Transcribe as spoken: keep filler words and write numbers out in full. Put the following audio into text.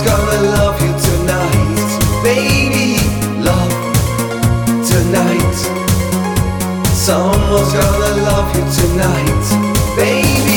gonna love you tonight, baby, love tonight. Someone's gonna love you tonight, baby.